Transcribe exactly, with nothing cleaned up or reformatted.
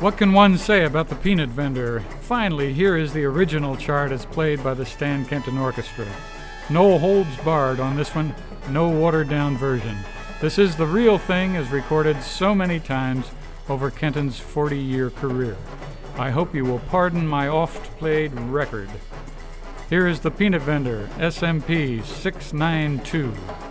What can one say about the Peanut Vendor? Finally, here is the original chart as played by the Stan Kenton Orchestra. No holds barred on this one, no watered-down version. This is the real thing as recorded so many times over Kenton's forty-year career. I hope you will pardon my oft-played record. Here is the Peanut Vendor, S M P six nine two.